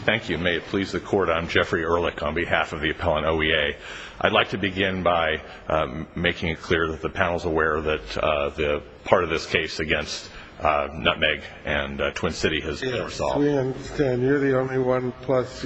Thank you. May it please the Court, I'm Jeffrey Ehrlich on behalf of the appellant OEA. I'd like to begin by making it clear that the panel is aware that the part of this case against Nutmeg and Twin City has been resolved. Yes, we understand. You're the only one, plus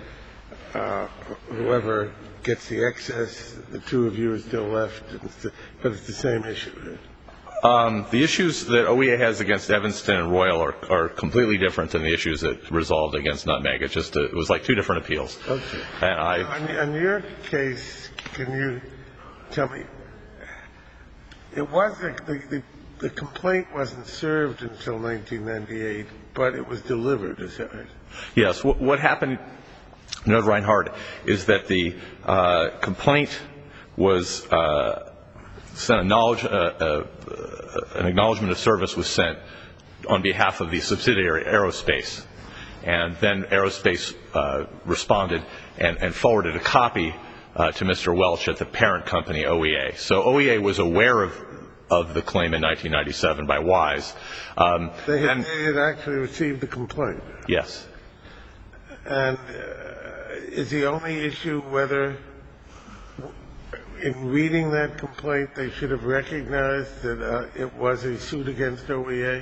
whoever gets the excess, the two of you are still left, but it's the same issue. The issues that OEA has against Evanston and Royal are completely different than the issues that resolved against Nutmeg. It was like two different appeals. Okay. And on your case, can you tell me, it was the complaint wasn't served until 1998, but it was delivered, is that right? Yes. What happened, Ned Reinhardt, is that the complaint was sent an acknowledgement of service was sent on behalf of the subsidiary Aerospace, and then Aerospace responded and forwarded a copy to Mr. Welch at the parent company OEA. So OEA was aware of the claim in 1997 by Wise. They had actually received the complaint. Yes. And is the only issue whether, in reading that complaint, they should have recognized that it was a suit against OEA?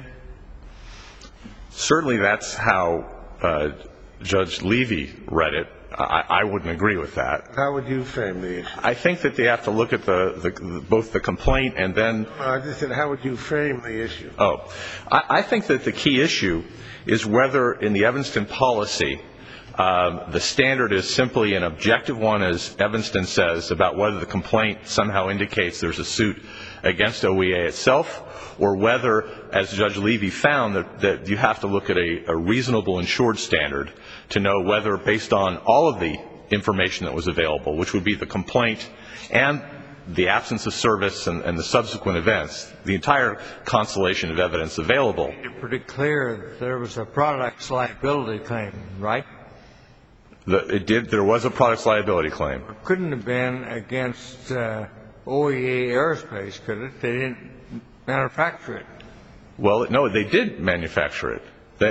Certainly that's how Judge Levy read it. I wouldn't agree with that. How would you frame the issue? I think that they have to look at both the complaint and then... No, I just said, how would you frame the issue? Oh. I think that the key issue is whether in the Evanston policy the standard is simply an objective one, as Evanston says, about whether the complaint somehow indicates there's a suit against OEA itself, or whether, as Judge Levy found, that you have to look at a reasonable insured standard to know whether, based on all of the information that was available, which would be the complaint and the absence of service and the subsequent events, the entire constellation of evidence available. You're pretty clear that there was a products liability claim, right? There was a products liability claim. It couldn't have been against OEA Aerospace, could it? They didn't manufacture it. Well, no, they did manufacture it.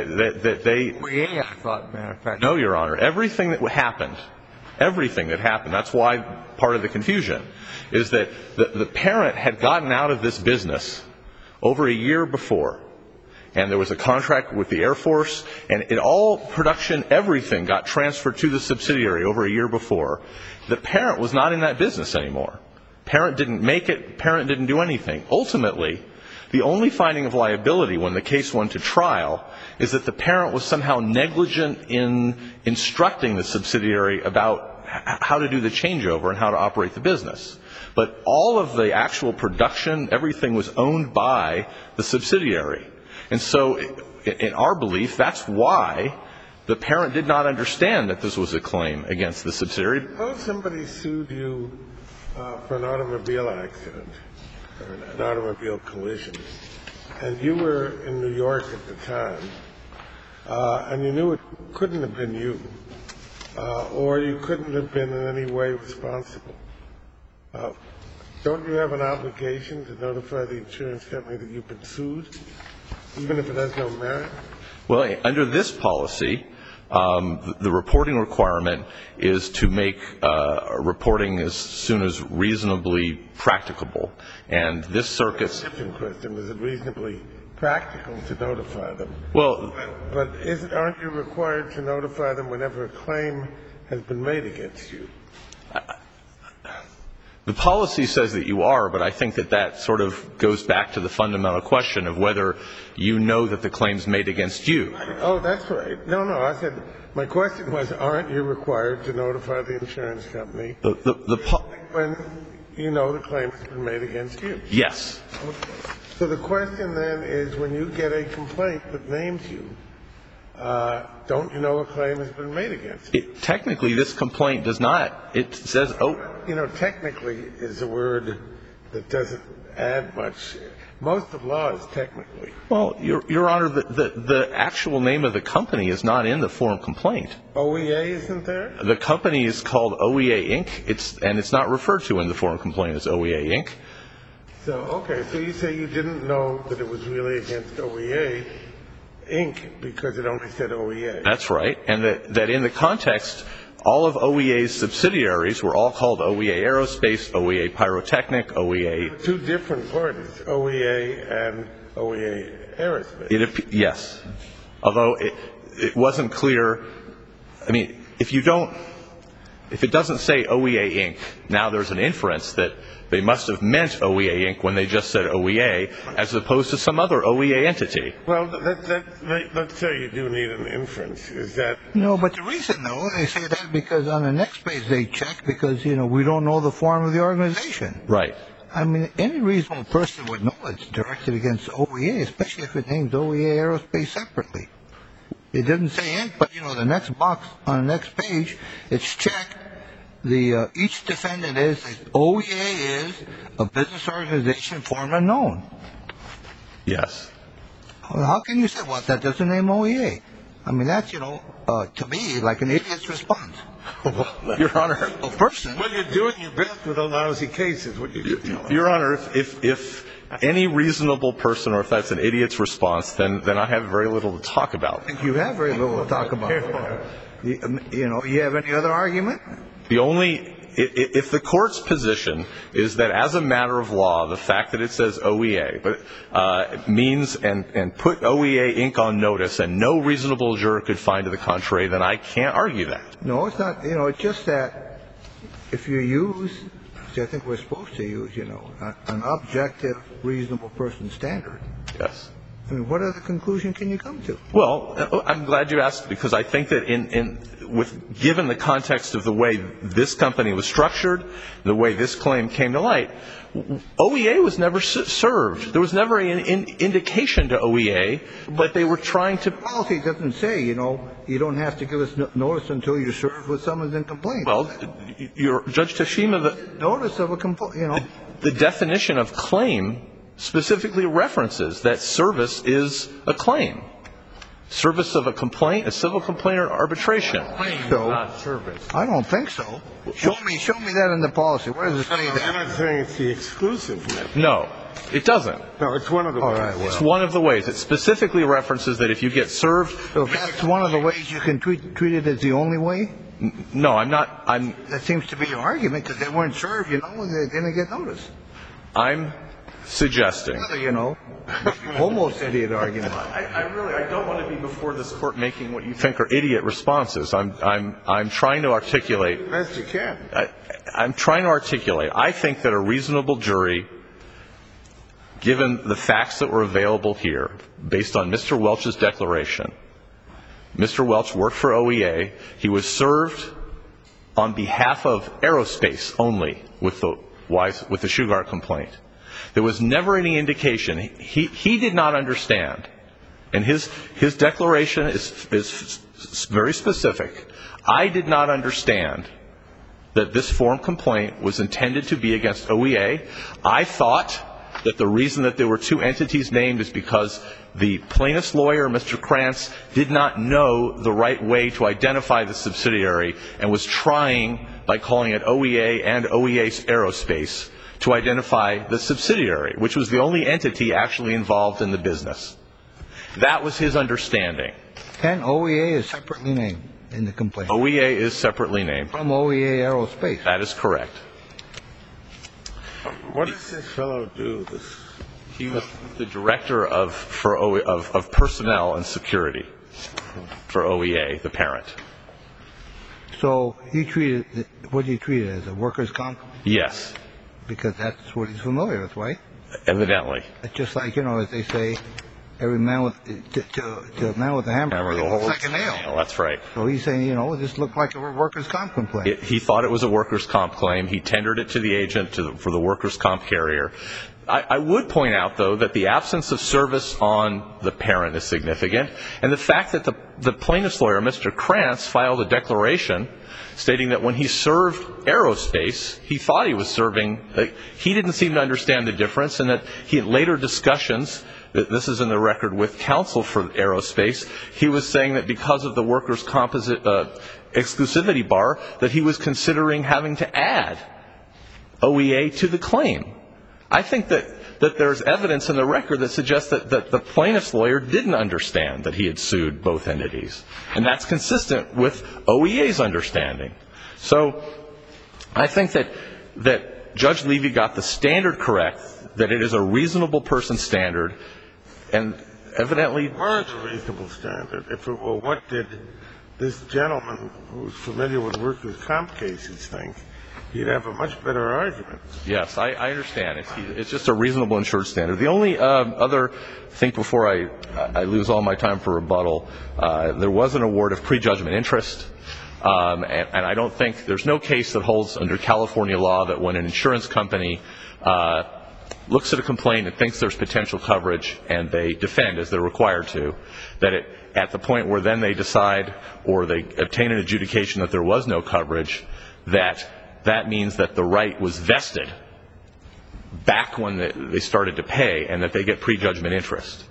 OEA, I thought, manufactured it. No, Your Honor. Everything that happened, that's why part of the confusion, is that the parent had gotten out of this business over a year before. And there was a contract with the Air Force, and all production, everything got transferred to the subsidiary over a year before. The parent was not in that business anymore. Parent didn't make it. Parent didn't do anything. Ultimately, the only finding of liability when the case went to trial is that the parent was somehow negligent in instructing the subsidiary about how to do the changeover and how to operate the business. But all of the actual production, everything was owned by the subsidiary. And so, in our belief, that's why the parent did not understand that this was a claim against the subsidiary. Suppose somebody sued you for an automobile accident or an automobile collision, and you were in New York at the time, and you knew it couldn't have been you, or you couldn't have been in any way responsible. Don't you have an obligation to notify the insurance company that you've been sued, even if it has no merit? Well, under this policy, the reporting requirement is to make reporting as soon as reasonably practicable. And this circuit's... That's a different question. Is it reasonably practical to notify them? Well... But aren't you required to notify them whenever a claim has been made against you? The policy says that you are, but I think that sort of goes back to the fundamental question of whether you know that the claim's made against you. Oh, that's right. No, I said, my question was, aren't you required to notify the insurance company when you know the claim has been made against you? Yes. Okay. So the question then is, when you get a complaint that names you, don't you know a claim has been made against you? Technically, this complaint does not. It says, You know, technically is a word that doesn't add much. Most of law is technically. Well, Your Honor, the actual name of the company is not in the form complaint. OEA isn't there? The company is called OEA Inc., and it's not referred to in the form complaint as OEA Inc. So, okay, so you say you didn't know that it was really against OEA, Inc. because it only said OEA. That's right. And that in the context, all of OEA's subsidiaries were all called OEA Aerospace, OEA Pyrotechnic, OEA. Two different parties, OEA and OEA Aerospace. Yes. Although it wasn't clear. I mean, if it doesn't say OEA Inc., now there's an inference that they must have meant OEA Inc. when they just said OEA, as opposed to some other OEA entity. Well, let's say you do need an inference. Is that... No, but the reason, though, they say that because on the next page they check because, we don't know the form of the organization. Right. I mean, any reasonable person would know it's directed against OEA, especially if it names OEA Aerospace separately. It doesn't say Inc., but, the next box on the next page, it's checked. Each defendant is OEA is a business organization formed unknown. Yes. Well, how can you say, well, that doesn't name OEA? I mean, that's, to me, like an idiot's response. Your Honor. A person. Well, you're doing your best with a lousy case, is what you're telling me. Your Honor, if any reasonable person, or if that's an idiot's response, then I have very little to talk about. I think you have very little to talk about. You have any other argument? If the court's position is that as a matter of law, the fact that it says OEA means and put OEA Inc. on notice and no reasonable juror could find to the contrary, then I can't argue that. No, it's not. It's just that if you use, which I think we're supposed to use, an objective, reasonable person standard. Yes. I mean, what other conclusion can you come to? Well, I'm glad you asked, because I think that given the context of the way this company was structured, the way this claim came to light, OEA was never served. There was never an indication to OEA that they were trying to. The policy doesn't say, you don't have to give us notice until you're served with summons and complaint. Well, Judge Tashima, notice of a complaint, the definition of claim specifically references that service is a claim. Service of a complaint, a civil complaint, or arbitration. So, Not service. I don't think so. Show me that in the policy. Where does it say You're that? not saying it's the exclusive method. No, it doesn't. No, it's one of the ways. All right, well. It's one of the ways. It specifically references that if you get served. So if that's one of the ways you can treat it as the only way? No, I'm not. That seems to be your argument, because they weren't served, they didn't get notice. I'm suggesting. Almost idiot argument. I don't want to be before this court making what you think are idiot responses. I'm trying to articulate. Best you can. I'm trying to articulate. I think that a reasonable jury, given the facts that were available here, based on Mr. Welch's declaration, Mr. Welch worked for OEA. He was served on behalf of Aerospace only with the Shugart complaint. There was never any indication. He did not understand, and his declaration is very specific. I did not understand that this form complaint was intended to be against OEA. I thought that the reason that there were two entities named is because the plaintiff's lawyer, Mr. Krantz, did not know the right way to identify the subsidiary and was trying, by calling it OEA and OEA Aerospace, to identify the subsidiary, which was the only entity actually involved in the business. That was his understanding. And OEA is separately named in the complaint. OEA is separately named. From OEA Aerospace. That is correct. What does this fellow do? He was the director of personnel and security for OEA, the parent. So what did he treat it as, a workers' comp? Yes. Because that's what he's familiar with, right? Evidently. It's just like, as they say, every man with a man with a hammer looks like a nail. That's right. So he's saying, this looked like a workers' comp complaint. He thought it was a workers' comp claim. He tendered it to the agent for the workers' comp carrier. I would point out, though, that the absence of service on the parent is significant, and the fact that the plaintiff's lawyer, Mr. Krantz, filed a declaration stating that when he served Aerospace, he thought he was serving, he didn't seem to understand the difference, and that he had later discussions, this is in the record with counsel for Aerospace, he was saying that because of the workers' comp exclusivity bar, that he was considering having to add OEA to the claim. I think that that there's evidence in the record that suggests that the plaintiff's lawyer didn't understand that he had sued both entities. And that's consistent with OEA's understanding. So I think that Judge Levy got the standard correct, that it is a reasonable person standard, and evidently... Where is a reasonable standard? If it were, what did this gentleman who's familiar with workers' comp cases think? He'd have a much better argument. Yes, I understand. It's just a reasonable insured standard. The only other thing before I lose all my time for rebuttal, there was an award of prejudgment interest, and I don't think there's no case that holds under California law that when an insurance company looks at a complaint and thinks there's potential coverage and they defend as they're required to, that at the point where then they decide or they obtain an adjudication that there was no coverage, that means that the right was vested back when they started to pay and that they get prejudgment interest.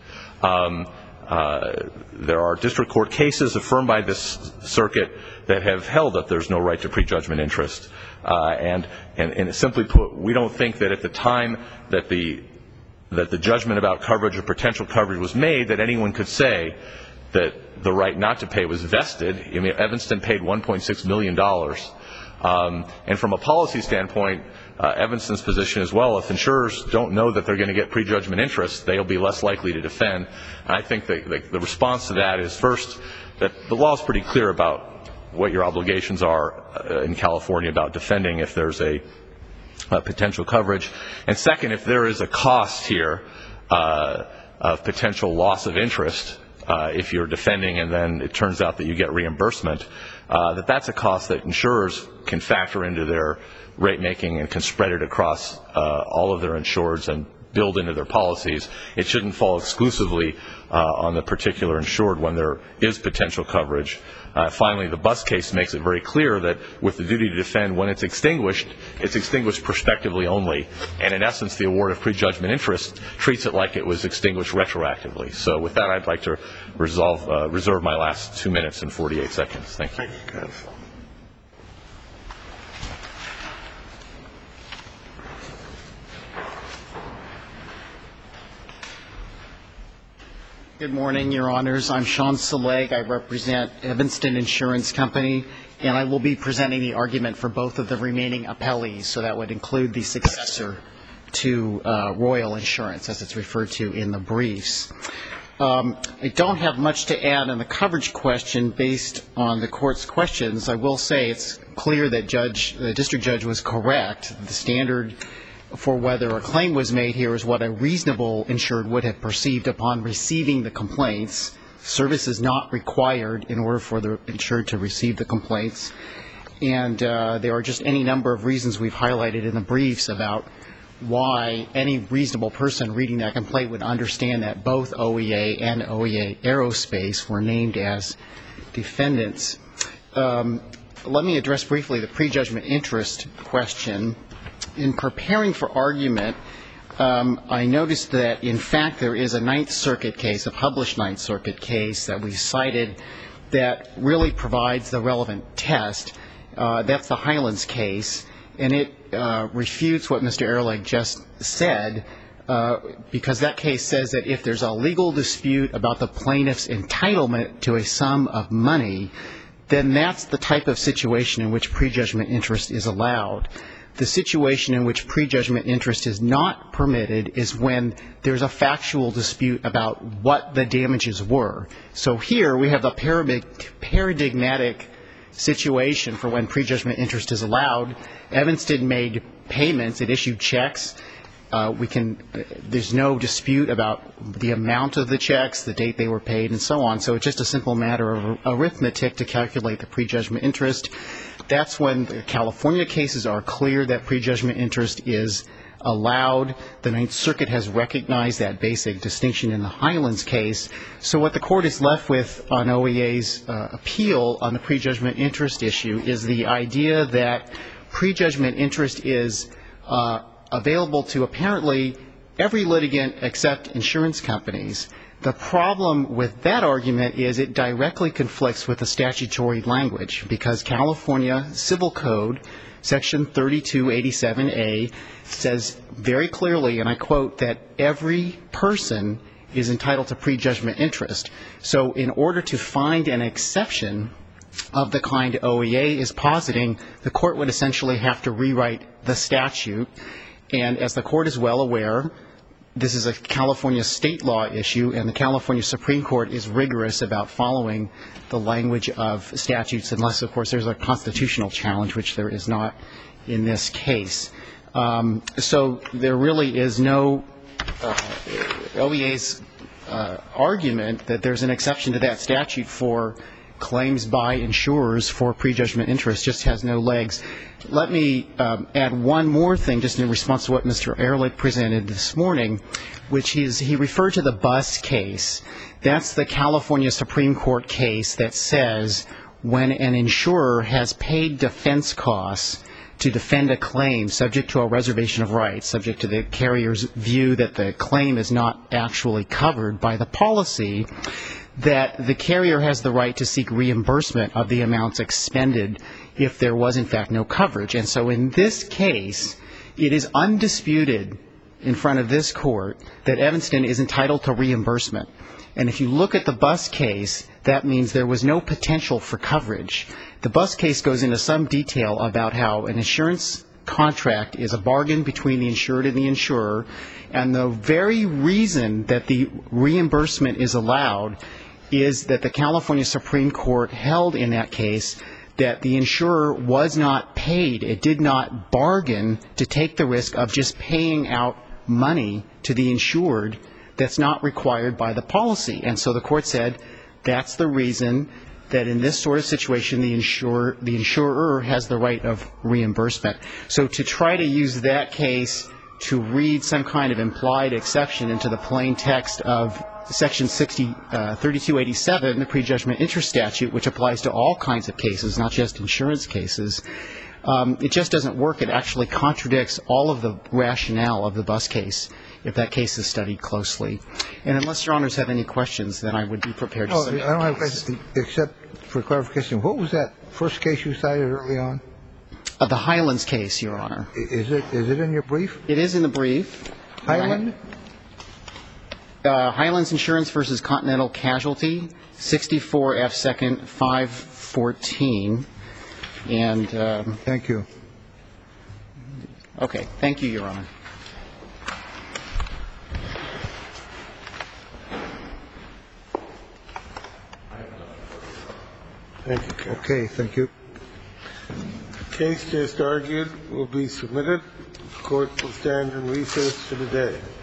There are district court cases affirmed by this circuit that have held that there's no right to prejudgment interest. And simply put, we don't think that at the time that the judgment about coverage or potential coverage was made that anyone could say that the right not to pay was vested. I mean, Evanston paid $1.6 million. And from a policy standpoint, Evanston's position as well, if insurers don't know that they're going to get prejudgment interest, they'll be less likely to defend. And I think the response to that is, first, that the law is pretty clear about what your obligations are in California about defending if there's a potential coverage. And second, if there is a cost here of potential loss of interest, if you're defending and then it turns out that you get reimbursement, that's a cost that insurers can factor into their rate making and can spread it across all of their insureds and build into their policies. It shouldn't fall exclusively on the particular insured when there is potential coverage. Finally, the bus case makes it very clear that with the duty to defend, when it's extinguished prospectively only. And in essence, the award of prejudgment interest treats it like it was extinguished retroactively. So with that, I'd like to reserve my last 2 minutes and 48 seconds. Thank you. Thank you, counsel. Good morning, Your Honors. I'm Sean Seleg. I represent Evanston Insurance Company, and I will be presenting the argument for both of the remaining appellees, so that would include the successor to Royal Insurance, as it's referred to in the briefs. I don't have much to add on the coverage question based on the Court's questions. I will say it's clear that the district judge was correct. The standard for whether a claim was made here is what a reasonable insured would have perceived upon receiving the complaints. Service is not required in order for the insured to receive the complaints. And there are just any number of reasons we've highlighted in the briefs about why any reasonable person reading that complaint would understand that both OEA and OEA Aerospace were named as defendants. Let me address briefly the prejudgment interest question. In preparing for argument, I noticed that, in fact, there is a Ninth Circuit case, a published Ninth Circuit case that we cited that really provides the relevant test. That's the Highlands case, and it refutes what Mr. Ehrlich just said, because that case says that if there's a legal dispute about the plaintiff's entitlement to a sum of money, then that's the type of situation in which prejudgment interest is allowed. The situation in which prejudgment interest is not permitted is when there's a factual dispute about what the damages were. So here we have a paradigmatic situation for when prejudgment interest is allowed. Evanston made payments. It issued checks. There's no dispute about the amount of the checks, the date they were paid, and so on. So it's just a simple matter of arithmetic to calculate the prejudgment interest. That's when the California cases are clear that prejudgment interest is allowed. The Ninth Circuit has recognized that basic distinction in the Highlands case. So what the Court is left with on OEA's appeal on the prejudgment interest issue is the idea that prejudgment interest is available to apparently every litigant except insurance companies. The problem with that argument is it directly conflicts with the statutory language, because California Civil Code, Section 3287A, says very clearly, and I quote, that every person is entitled to prejudgment interest. So in order to find an exception of the kind OEA is positing, the court would essentially have to rewrite the statute. And as the court is well aware, this is a California state law issue, and the California Supreme Court is rigorous about following the language of statutes, unless, of course, there's a constitutional challenge, which there is not in this case. So there really is no OEA's argument that there's an exception to that statute for claims by insurers for prejudgment interest just has no legs. Let me add one more thing, just in response to what Mr. Ehrlich presented this morning, which is he referred to the Bus case. That's the California Supreme Court case that says when an insurer has paid defense costs to defend a claim subject to a reservation of rights, subject to the carrier's view that the claim is not actually covered by the policy, that the carrier has the right to seek reimbursement of the amounts expended if there was, in fact, no coverage. And so in this case, it is undisputed in front of this court that Evanston is entitled to reimbursement. And if you look at the Bus case, that means there was no potential for coverage. The Bus case goes into some detail about how an insurance contract is a bargain between the insured and the insurer, and the very reason that the reimbursement is allowed is that the California Supreme Court held in that case that the insurer was not paid. It did not bargain to take the risk of just paying out money to the insured that's not required by the policy. And so the court said that's the reason that in this sort of situation the insurer has the right of reimbursement. So to try to use that case to read some kind of implied exception into the plain text of Section 3287, the prejudgment interest statute, which applies to all kinds of cases, not just insurance cases, it just doesn't work. It actually contradicts all of the rationale of the Bus case if that case is studied closely. And unless Your Honors have any questions, then I would be prepared to submit. I don't have questions, except for clarification. What was that first case you cited early on? The Highlands case, Your Honor. Is it in your brief? It is in the brief. Highland? Highlands Insurance versus Continental Casualty, 64 F. 2nd, 514. And thank you. Okay. Thank you, Your Honor. Thank you, Ken. Okay, thank you. The case just argued will be submitted. The court will stand in recess for the day.